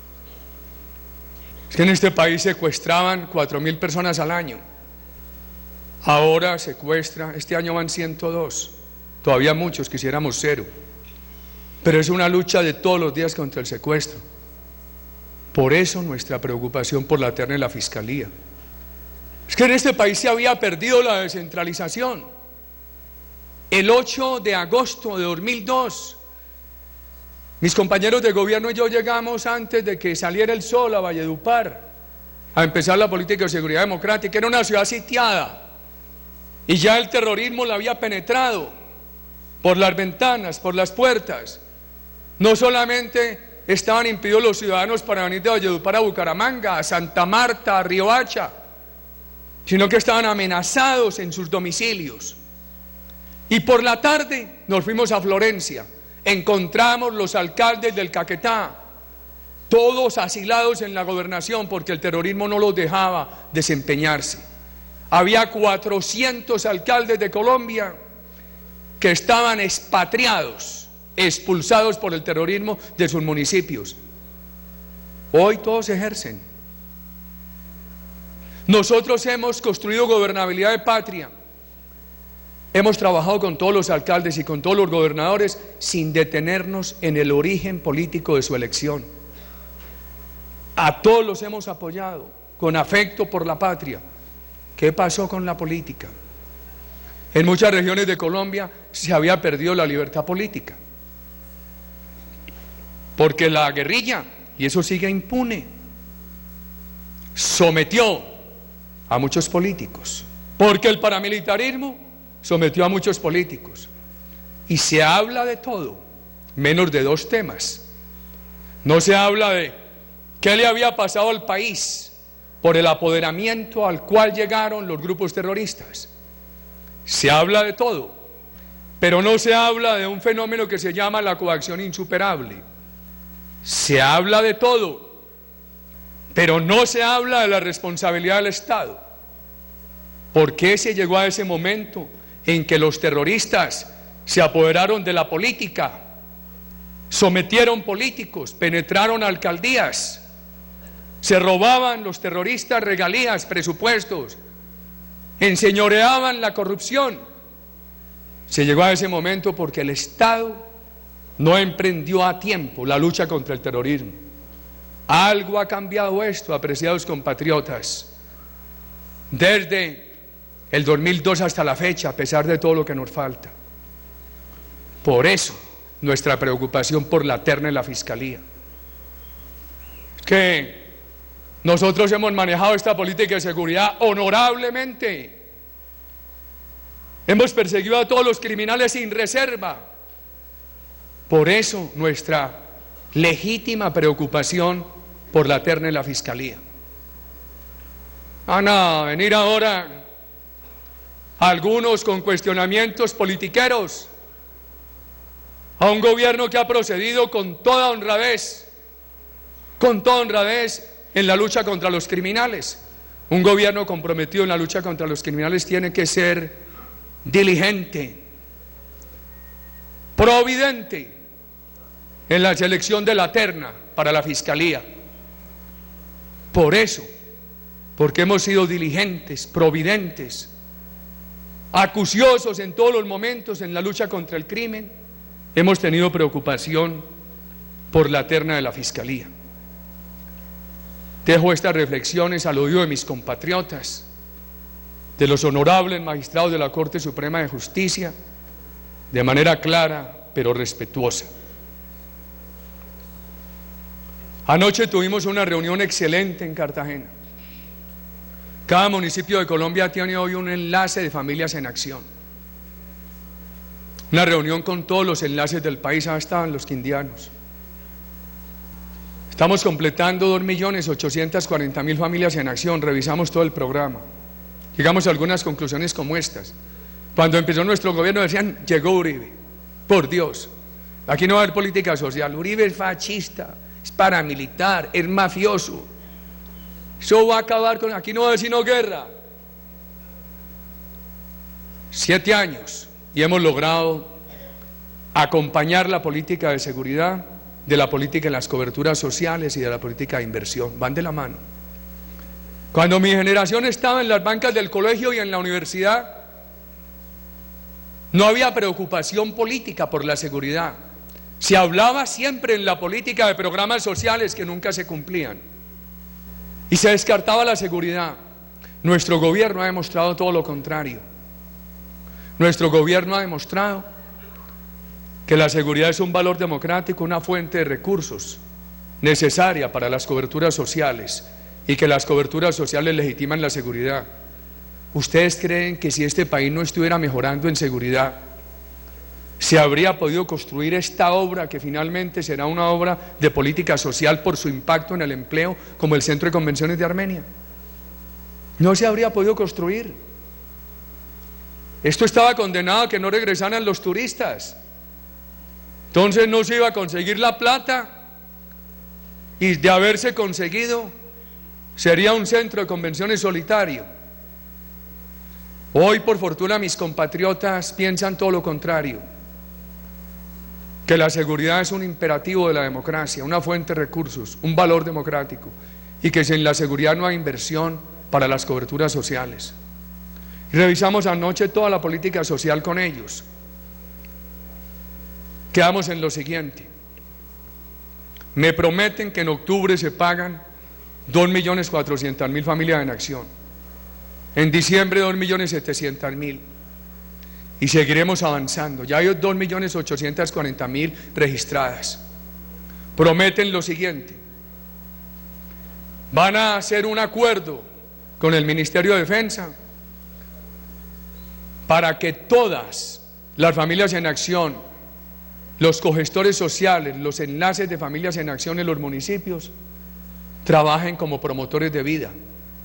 Es que en este país secuestraban cuatro mil personas al año. Ahora secuestra, este año van ciento dos. Todavía muchos quisiéramos cero. Pero es una lucha de todos los días contra el secuestro. Por eso nuestra preocupación por la terna de la Fiscalía. Es que en este país se había perdido la descentralización. El ocho de agosto de dos mil dos, mis compañeros de gobierno y yo llegamos antes de que saliera el sol a Valledupar a empezar la política de seguridad democrática. Era una ciudad sitiada y ya el terrorismo la había penetrado por las ventanas, por las puertas. No solamente estaban impedidos los ciudadanos para venir de Valledupar a Bucaramanga, a Santa Marta, a Riohacha, sino que estaban amenazados en sus domicilios. Y por la tarde nos fuimos a Florencia, encontramos los alcaldes del Caquetá, todos asilados en la gobernación porque el terrorismo no los dejaba desempeñarse. Había cuatrocientos alcaldes de Colombia que estaban expatriados, expulsados por el terrorismo de sus municipios. Hoy todos ejercen. Nosotros hemos construido gobernabilidad de patria. Hemos trabajado con todos los alcaldes y con todos los gobernadores sin detenernos en el origen político de su elección. A todos los hemos apoyado con afecto por la patria. ¿Qué pasó con la política? En muchas regiones de Colombia se había perdido la libertad política, porque la guerrilla, y eso sigue impune, sometió a muchos políticos, porque el paramilitarismo sometió a muchos políticos, y se habla de todo, menos de dos temas. No se habla de qué le había pasado al país por el apoderamiento al cual llegaron los grupos terroristas. Se habla de todo, pero no se habla de un fenómeno que se llama la coacción insuperable. Se habla de todo, pero no se habla de la responsabilidad del Estado. ¿Por qué se llegó a ese momento en que los terroristas se apoderaron de la política, sometieron políticos, penetraron alcaldías, se robaban los terroristas regalías, presupuestos, enseñoreaban la corrupción? Se llegó a ese momento porque el Estado no emprendió a tiempo la lucha contra el terrorismo. Algo ha cambiado esto, apreciados compatriotas, desde el dos mil dos hasta la fecha, a pesar de todo lo que nos falta. Por eso, nuestra preocupación por la terna en la Fiscalía. Que nosotros hemos manejado esta política de seguridad honorablemente. Hemos perseguido a todos los criminales sin reserva. Por eso, nuestra legítima preocupación por la terna en la Fiscalía. Van a venir ahora algunos con cuestionamientos politiqueros a un gobierno que ha procedido con toda honradez, con toda honradez en la lucha contra los criminales. Un gobierno comprometido en la lucha contra los criminales tiene que ser diligente, providente en la selección de la terna para la Fiscalía. Por eso, porque hemos sido diligentes, providentes, acuciosos en todos los momentos en la lucha contra el crimen, hemos tenido preocupación por la terna de la Fiscalía. Dejo estas reflexiones al oído de mis compatriotas, de los honorables magistrados de la Corte Suprema de Justicia, de manera clara pero respetuosa. Anoche tuvimos una reunión excelente en Cartagena. Cada municipio de Colombia tiene hoy un enlace de Familias en Acción. Una reunión con todos los enlaces del país, ahí estaban los quindianos. Estamos completando dos millones ochocientas cuarenta mil familias en acción, revisamos todo el programa. Llegamos a algunas conclusiones como estas. Cuando empezó nuestro gobierno decían, llegó Uribe, por Dios, aquí no va a haber política social, Uribe es fascista, es paramilitar, es mafioso, eso va a acabar con, aquí no va a haber sino guerra. Siete años y hemos logrado acompañar la política de seguridad de la política en las coberturas sociales y de la política de inversión, van de la mano. Cuando mi generación estaba en las bancas del colegio y en la universidad, no había preocupación política por la seguridad. Se hablaba siempre en la política de programas sociales que nunca se cumplían y se descartaba la seguridad. Nuestro gobierno ha demostrado todo lo contrario. Nuestro gobierno ha demostrado que la seguridad es un valor democrático, una fuente de recursos necesaria para las coberturas sociales y que las coberturas sociales legitiman la seguridad. ¿Ustedes creen que si este país no estuviera mejorando en seguridad, se habría podido construir esta obra que finalmente será una obra de política social por su impacto en el empleo, como el Centro de Convenciones de Armenia? No se habría podido construir. Esto estaba condenado a que no regresaran los turistas. Entonces no se iba a conseguir la plata y de haberse conseguido sería un centro de convenciones solitario. Hoy, por fortuna, mis compatriotas piensan todo lo contrario, que la seguridad es un imperativo de la democracia, una fuente de recursos, un valor democrático, y que sin la seguridad no hay inversión para las coberturas sociales. Revisamos anoche toda la política social con ellos. Quedamos en lo siguiente: me prometen que en octubre se pagan dos millones cuatrocientas mil familias en acción, en diciembre dos millones setecientas mil, y seguiremos avanzando. Ya hay dos millones ochocientos cuarenta mil registradas. Prometen lo siguiente: van a hacer un acuerdo con el Ministerio de Defensa para que todas las familias en acción, los cogestores sociales, los enlaces de familias en acción en los municipios, trabajen como promotores de vida.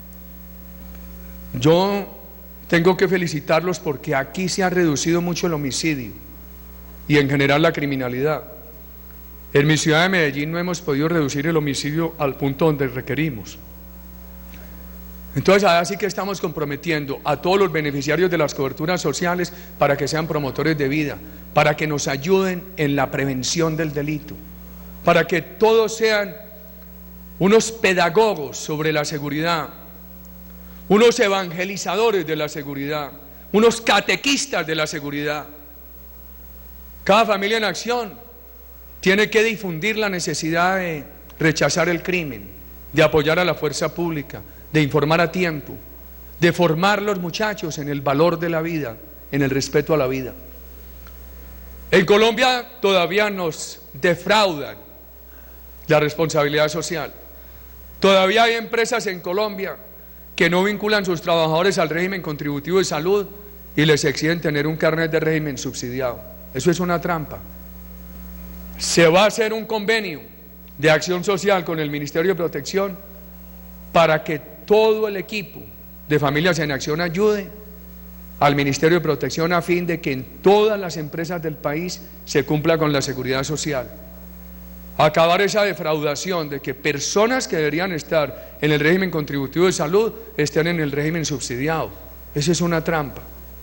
Yo tengo que felicitarlos porque aquí se ha reducido mucho el homicidio y en general la criminalidad. En mi ciudad de Medellín no hemos podido reducir el homicidio al punto donde requerimos. Entonces, ahora sí que estamos comprometiendo a todos los beneficiarios de las coberturas sociales para que sean promotores de vida, para que nos ayuden en la prevención del delito, para que todos sean unos pedagogos sobre la seguridad, unos evangelizadores de la seguridad, unos catequistas de la seguridad. Cada familia en acción tiene que difundir la necesidad de rechazar el crimen, de apoyar a la fuerza pública, de informar a tiempo, de formar a los muchachos en el valor de la vida, en el respeto a la vida. En Colombia todavía nos defraudan la responsabilidad social. Todavía hay empresas en Colombia que no vinculan a sus trabajadores al régimen contributivo de salud y les exigen tener un carnet de régimen subsidiado. Eso es una trampa. Se va a hacer un convenio de acción social con el Ministerio de Protección para que todo el equipo de Familias en Acción ayude al Ministerio de Protección a fin de que en todas las empresas del país se cumpla con la seguridad social. Acabar esa defraudación de que personas que deberían estar en el régimen contributivo de salud estén en el régimen subsidiado. Esa es una trampa.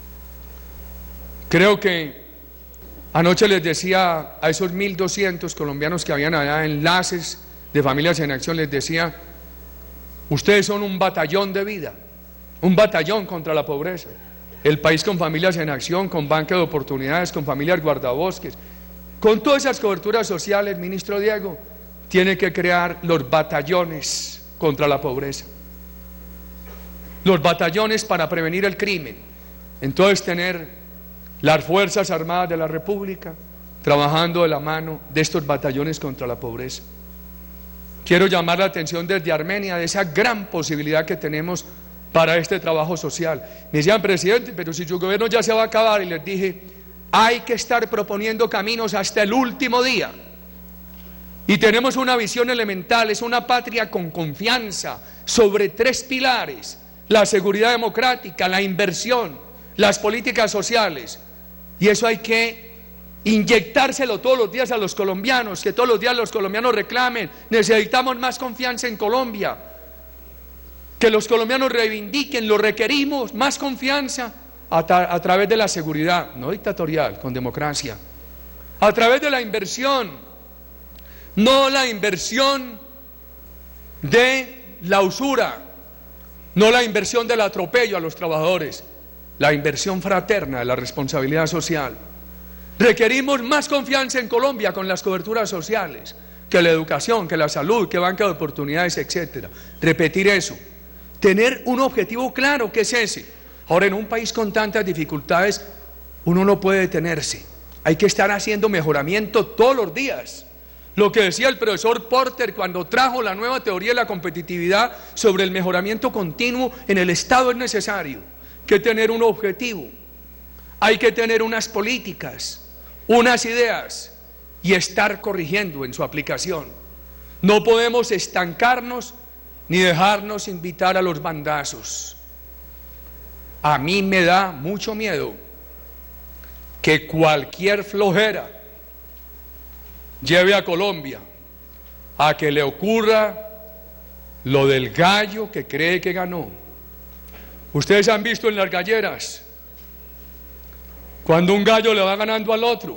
Creo que anoche les decía a esos mil doscientos colombianos que habían allá, enlaces de Familias en Acción, les decía: ustedes son un batallón de vida, un batallón contra la pobreza. El país con Familias en Acción, con banca de oportunidades, con familias guardabosques, con todas esas coberturas sociales, ministro Diego, tiene que crear los batallones contra la pobreza, los batallones para prevenir el crimen. Entonces, tener las Fuerzas Armadas de la República trabajando de la mano de estos batallones contra la pobreza. Quiero llamar la atención desde Armenia de esa gran posibilidad que tenemos para este trabajo social. Me decían: presidente, pero si su gobierno ya se va a acabar. Y les dije: hay que estar proponiendo caminos hasta el último día. Y tenemos una visión elemental: es una patria con confianza sobre tres pilares: la seguridad democrática, la inversión, las políticas sociales. Y eso hay que inyectárselo todos los días a los colombianos, que todos los días los colombianos reclamen: necesitamos más confianza en Colombia, que los colombianos reivindiquen, lo requerimos, más confianza a, tra a través de la seguridad, no dictatorial, con democracia, a través de la inversión, no la inversión de la usura, no la inversión del atropello a los trabajadores, la inversión fraterna de la responsabilidad social. Requerimos más confianza en Colombia con las coberturas sociales, que la educación, que la salud, que banca de oportunidades, etcétera. Repetir eso, tener un objetivo claro, que es ese. Ahora, en un país con tantas dificultades, uno no puede detenerse. Hay que estar haciendo mejoramiento todos los días. Lo que decía el profesor Porter cuando trajo la nueva teoría de la competitividad sobre el mejoramiento continuo en el Estado es necesario. Hay que tener un objetivo, hay que tener unas políticas, unas ideas y estar corrigiendo en su aplicación. No podemos estancarnos ni dejarnos invitar a los bandazos. A mí me da mucho miedo que cualquier flojera lleve a Colombia a que le ocurra lo del gallo que cree que ganó. Ustedes han visto en las galleras cuando un gallo le va ganando al otro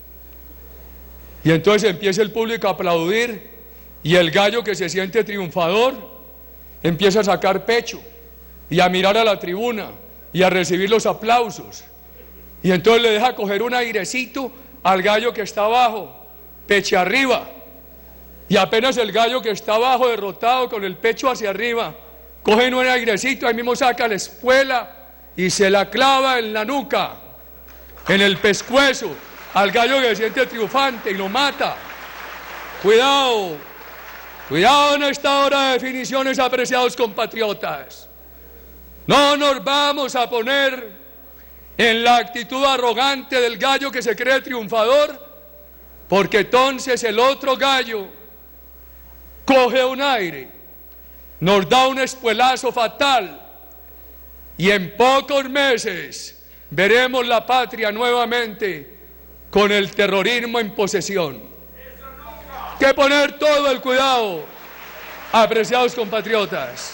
y entonces empieza el público a aplaudir y el gallo, que se siente triunfador, empieza a sacar pecho y a mirar a la tribuna y a recibir los aplausos, y entonces le deja coger un airecito al gallo que está abajo, pecho arriba, y apenas el gallo que está abajo, derrotado, con el pecho hacia arriba, coge un airecito, ahí mismo saca la espuela y se la clava en la nuca en el pescuezo al gallo que se siente triunfante y lo mata. Cuidado, cuidado en esta hora de definiciones, apreciados compatriotas. No nos vamos a poner en la actitud arrogante del gallo que se cree triunfador, porque entonces el otro gallo coge un aire, nos da un espuelazo fatal y en pocos meses veremos la patria nuevamente con el terrorismo en posesión. Hay que poner todo el cuidado, apreciados compatriotas.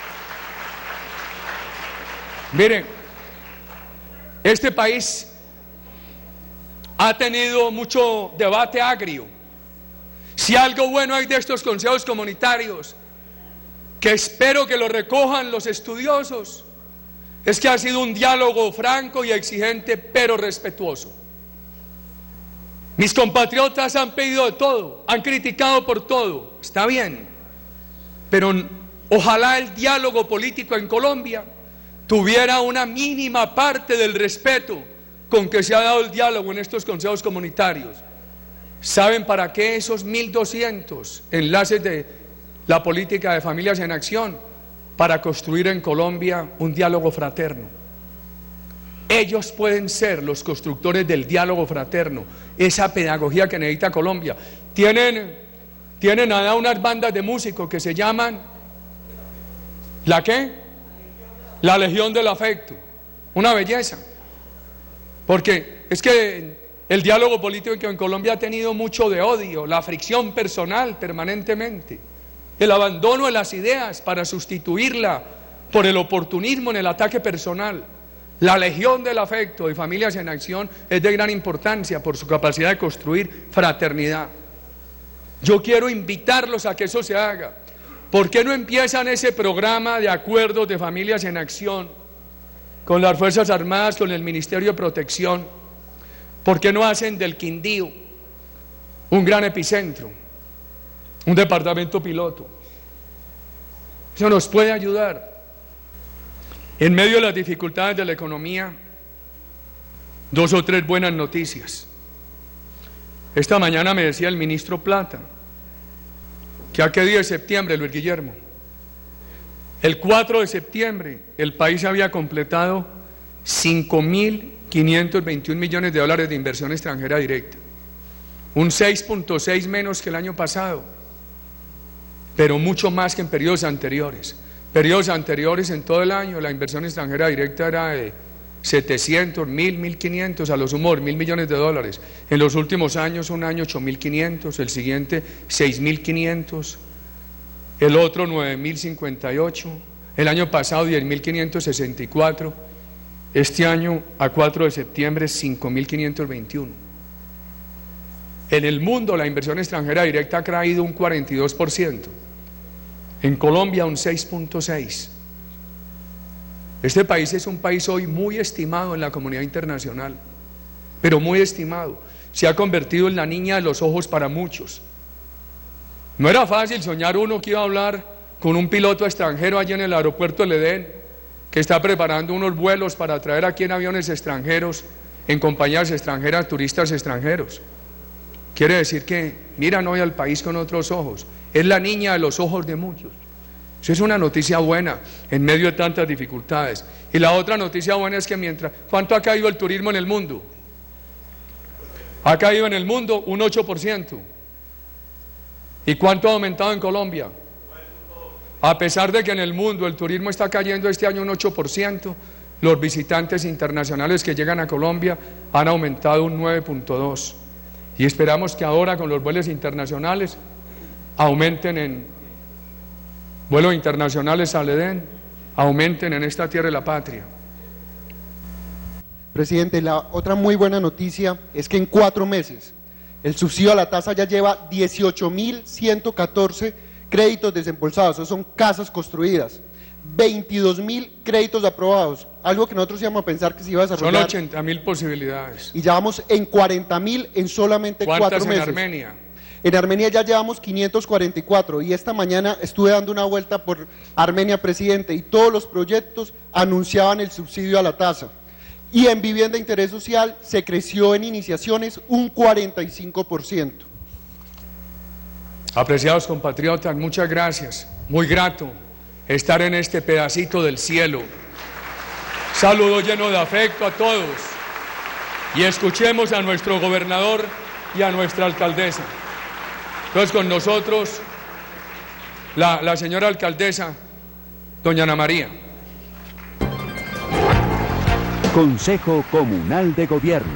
Miren, este país ha tenido mucho debate agrio. Si algo bueno hay de estos consejos comunitarios, que espero que lo recojan los estudiosos, es que ha sido un diálogo franco y exigente, pero respetuoso. Mis compatriotas han pedido de todo, han criticado por todo, está bien, pero ojalá el diálogo político en Colombia tuviera una mínima parte del respeto con que se ha dado el diálogo en estos consejos comunitarios. ¿Saben para qué esos mil doscientos enlaces de la política de Familias en Acción? Para construir en Colombia un diálogo fraterno. Ellos pueden ser los constructores del diálogo fraterno, esa pedagogía que necesita Colombia. Tienen, tienen allá unas bandas de músicos que se llaman, ¿la qué? La Legión del Afecto. Una belleza. Porque es que el diálogo político en Colombia ha tenido mucho de odio, la fricción personal permanentemente, el abandono de las ideas para sustituirla por el oportunismo en el ataque personal. La Legión del Afecto y Familias en Acción es de gran importancia por su capacidad de construir fraternidad. Yo quiero invitarlos a que eso se haga. ¿Por qué no empiezan ese programa de acuerdos de Familias en Acción con las Fuerzas Armadas, con el Ministerio de Protección? ¿Por qué no hacen del Quindío un gran epicentro, un departamento piloto? Eso nos puede ayudar. En medio de las dificultades de la economía, dos o tres buenas noticias. Esta mañana me decía el ministro Plata que a qué día de septiembre, Luis Guillermo, el cuatro de septiembre el país había completado cinco mil quinientos veintiún millones de dólares de inversión extranjera directa, un seis punto seis menos que el año pasado, pero mucho más que en periodos anteriores. Periodos anteriores en todo el año la inversión extranjera directa era de setecientos, mil, mil quinientos, a lo sumo mil millones de dólares. En los últimos años, un año ocho mil quinientos, el siguiente seis mil quinientos, el otro nueve mil cincuenta y ocho, el año pasado diez mil quinientos sesenta y cuatro, este año a cuatro de septiembre cinco mil quinientos veintiuno. En el mundo la inversión extranjera directa ha caído un cuarenta y dos por ciento, en Colombia un seis punto seis por ciento. Este país es un país hoy muy estimado en la comunidad internacional, pero muy estimado. Se ha convertido en la niña de los ojos para muchos. No era fácil soñar uno que iba a hablar con un piloto extranjero allí en el aeropuerto del Edén, que está preparando unos vuelos para traer aquí en aviones extranjeros, en compañías extranjeras, turistas extranjeros. Quiere decir que miran hoy al país con otros ojos. Es la niña de los ojos de muchos. Eso es una noticia buena en medio de tantas dificultades. Y la otra noticia buena es que mientras... ¿Cuánto ha caído el turismo en el mundo? Ha caído en el mundo un ocho por ciento. ¿Y cuánto ha aumentado en Colombia? A pesar de que en el mundo el turismo está cayendo este año un ocho por ciento, los visitantes internacionales que llegan a Colombia han aumentado un nueve punto dos por ciento. Y esperamos que ahora con los vuelos internacionales aumenten en vuelos internacionales al Edén, aumenten en esta tierra de la patria. Presidente, la otra muy buena noticia es que en cuatro meses el subsidio a la tasa ya lleva dieciocho mil ciento catorce créditos desembolsados, esos son casas construidas, veintidós mil créditos aprobados, algo que nosotros íbamos a pensar que se iba a desarrollar. Son ochenta mil posibilidades. Y ya vamos en cuarenta mil en solamente cuatro meses. ¿Cuántas en Armenia? En Armenia ya llevamos quinientos cuarenta y cuatro y esta mañana estuve dando una vuelta por Armenia, presidente, y todos los proyectos anunciaban el subsidio a la tasa. Y en vivienda de interés social se creció en iniciaciones un cuarenta y cinco por ciento. Apreciados compatriotas, muchas gracias. Muy grato estar en este pedacito del cielo. Saludo lleno de afecto a todos. Y escuchemos a nuestro gobernador y a nuestra alcaldesa. Entonces, con nosotros, la, la señora alcaldesa, doña Ana María. Consejo Comunal de Gobierno.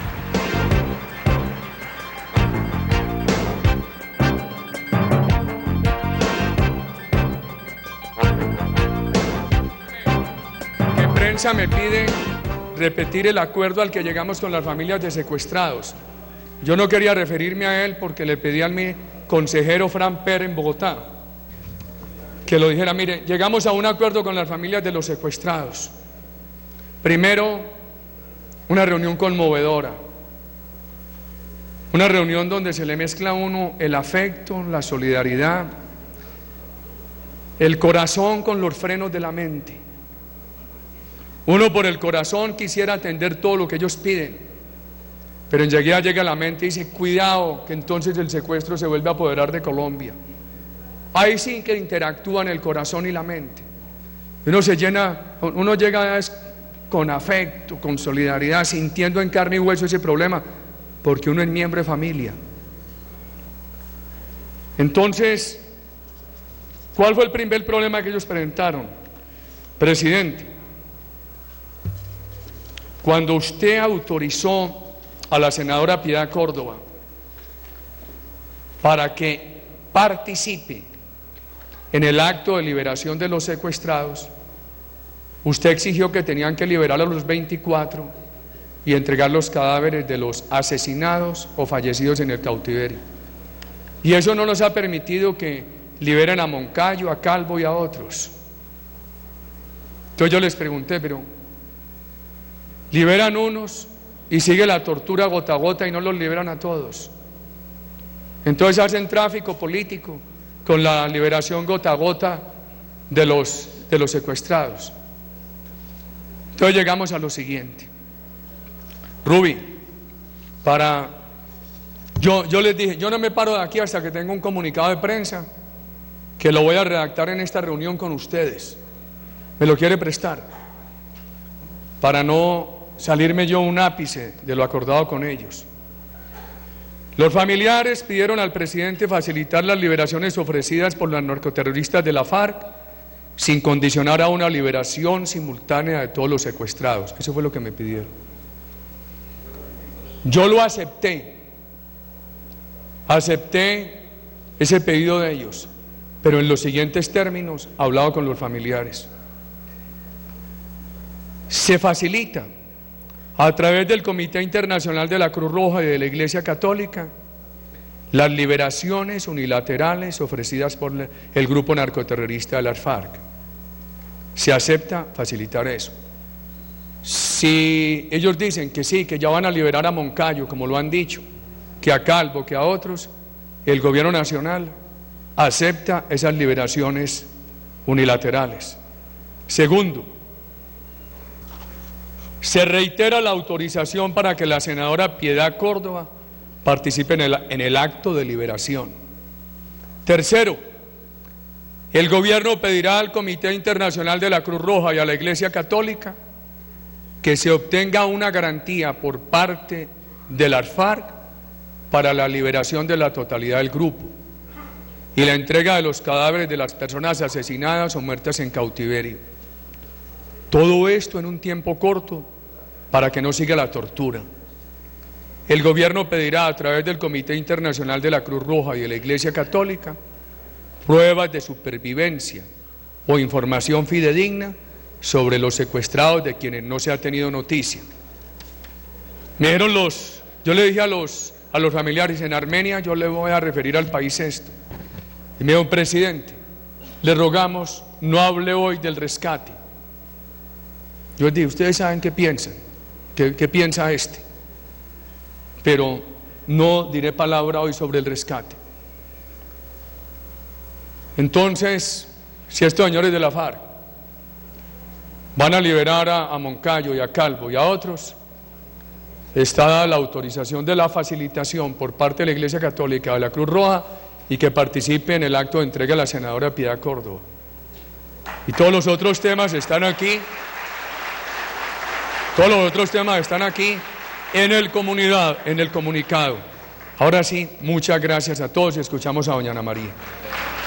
Que prensa me pide repetir el acuerdo al que llegamos con las familias de secuestrados. Yo no quería referirme a él porque le pedí al mi consejero Fran Pérez en Bogotá que lo dijera. Mire, llegamos a un acuerdo con las familias de los secuestrados. Primero, una reunión conmovedora, una reunión donde se le mezcla a uno el afecto, la solidaridad, el corazón con los frenos de la mente. Uno por el corazón quisiera atender todo lo que ellos piden, pero enseguida llega a la mente y dice, cuidado, que entonces el secuestro se vuelve a apoderar de Colombia. Ahí sí que interactúan el corazón y la mente. Uno se llena, uno llega a con afecto, con solidaridad, sintiendo en carne y hueso ese problema, porque uno es miembro de familia. Entonces, ¿cuál fue el primer problema que ellos presentaron? Presidente, cuando usted autorizó a la senadora Piedad Córdoba para que participe en el acto de liberación de los secuestrados, usted exigió que tenían que liberar a los veinticuatro y entregar los cadáveres de los asesinados o fallecidos en el cautiverio. Y eso no nos ha permitido que liberen a Moncayo, a Calvo y a otros. Entonces yo les pregunté, pero liberan unos y sigue la tortura gota a gota y no los liberan a todos. Entonces hacen tráfico político con la liberación gota a gota de los, de los secuestrados. Entonces llegamos a lo siguiente. Ruby, para... Yo, yo les dije, yo no me paro de aquí hasta que tenga un comunicado de prensa que lo voy a redactar en esta reunión con ustedes. ¿Me lo quiere prestar? Para no salirme yo un ápice de lo acordado con ellos. Los familiares pidieron al presidente facilitar las liberaciones ofrecidas por los narcoterroristas de la FARC sin condicionar a una liberación simultánea de todos los secuestrados. Eso fue lo que me pidieron. Yo lo acepté, acepté ese pedido de ellos, pero en los siguientes términos, hablado con los familiares. Se facilita a través del Comité Internacional de la Cruz Roja y de la Iglesia Católica las liberaciones unilaterales ofrecidas por el grupo narcoterrorista de las FARC. Se acepta facilitar eso. Si ellos dicen que sí, que ya van a liberar a Moncayo, como lo han dicho, que a Calvo, que a otros, el gobierno nacional acepta esas liberaciones unilaterales. Segundo, se reitera la autorización para que la senadora Piedad Córdoba participe en el, en el acto de liberación. Tercero, el gobierno pedirá al Comité Internacional de la Cruz Roja y a la Iglesia Católica que se obtenga una garantía por parte de las FARC para la liberación de la totalidad del grupo y la entrega de los cadáveres de las personas asesinadas o muertas en cautiverio. Todo esto en un tiempo corto para que no siga la tortura. El gobierno pedirá a través del Comité Internacional de la Cruz Roja y de la Iglesia Católica pruebas de supervivencia o información fidedigna sobre los secuestrados de quienes no se ha tenido noticia. Me dijeron los, yo le dije a los, a los familiares en Armenia, yo le voy a referir al país esto. Y me dijo, presidente, le rogamos, no hable hoy del rescate. Yo les dije, ustedes saben qué piensan, qué, qué piensa este, pero no diré palabra hoy sobre el rescate. Entonces, si estos señores de la FARC van a liberar a, a Moncayo y a Calvo y a otros, está dada la autorización de la facilitación por parte de la Iglesia Católica de la Cruz Roja y que participe en el acto de entrega a la senadora Piedad Córdoba. Y todos los otros temas están aquí, todos los otros temas están aquí en el comunidad, en el comunicado. Ahora sí, muchas gracias a todos y escuchamos a doña Ana María.